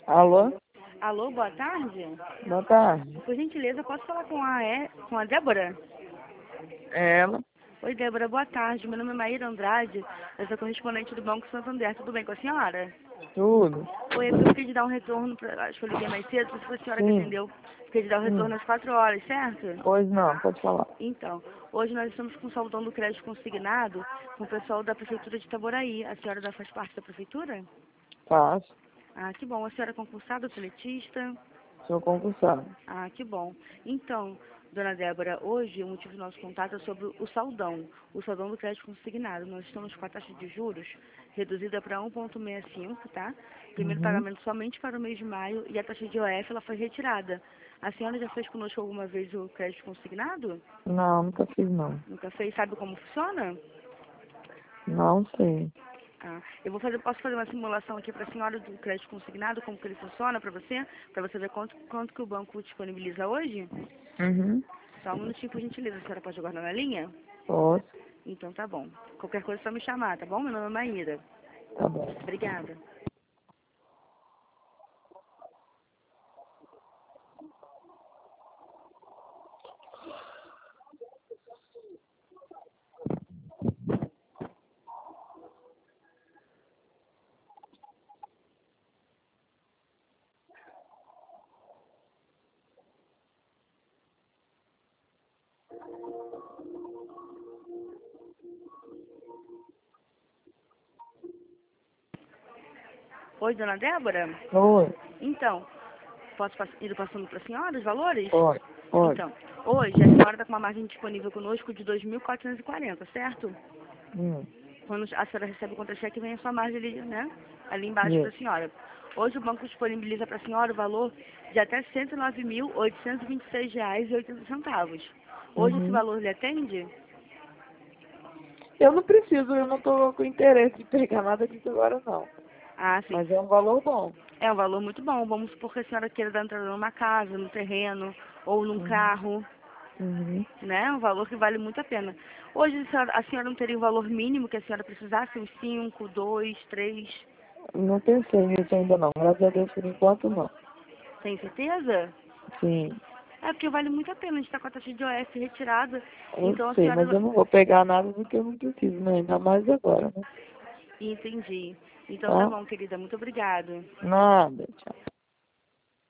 Alô? Alô, boa tarde. Boa tarde. Por gentileza, posso falar com a Débora? É ela? Oi, Débora, boa tarde. Meu nome é Maíra Andrade, eu sou correspondente do Banco Santander. Tudo bem com a senhora? Tudo? Oi, eu fiquei de dar um retorno, acho que eu liguei mais cedo, se foi a senhora que Sim. atendeu. Fiquei de dar o retorno às 4 horas, certo? Pois não, pode falar. Então, hoje nós estamos com o saudão do crédito consignado com o pessoal da Prefeitura de Itaboraí. A senhora faz parte da Prefeitura? Faço. Ah, que bom. A senhora é concursada, seletista? Sou concursado. Ah, que bom. Então, dona Débora, hoje o motivo do nosso contato é sobre o saudão do crédito consignado. Nós estamos com a taxa de juros reduzida para 1,65, tá? Primeiro Uhum. pagamento somente para o mês de maio e a taxa de OF ela foi retirada. A senhora já fez conosco alguma vez o crédito consignado? Não, nunca fiz não. Nunca fez? Sabe como funciona? Não sei. Ah, posso fazer uma simulação aqui para a senhora do crédito consignado, como que ele funciona para você ver quanto que o banco disponibiliza hoje? Uhum. Só um minutinho, por gentileza. A senhora pode aguardar na linha? Posso. Então tá bom. Qualquer coisa é só me chamar, tá bom? Meu nome é Maíra. Tá bom. Obrigada. Oi, dona Débora? Oi. Então, ir passando para a senhora os valores? Pode. Pode. Então, hoje a senhora está com uma margem disponível conosco de 2.440, certo? Hum. Quando a senhora recebe o contra-cheque, vem a sua margem ali, né? Ali embaixo para Yes. a senhora. Hoje o banco disponibiliza para a senhora o valor de até R$ 109.826,80. Hoje esse Uhum. valor lhe atende? Eu não preciso, eu não tô com interesse em pegar nada disso agora não. Ah, sim. Mas é um valor bom. É um valor muito bom. Vamos supor que a senhora queira dar entrada numa casa, num terreno ou num Uhum. carro, Uhum. né? Um valor que vale muito a pena. Hoje a senhora não teria um valor mínimo que a senhora precisasse? Uns 5, 2, 3? Não pensei nisso ainda não. Graças a Deus por enquanto não. Tem certeza? Sim. É porque vale muito a pena. A gente está com a taxa de OF retirada. Eu Então a sei, mas senhora... eu não vou pegar nada do que eu não preciso, né? Ainda mais agora, né? Entendi. Então tá Tá? bom, querida. Muito obrigada. Nada. Tchau.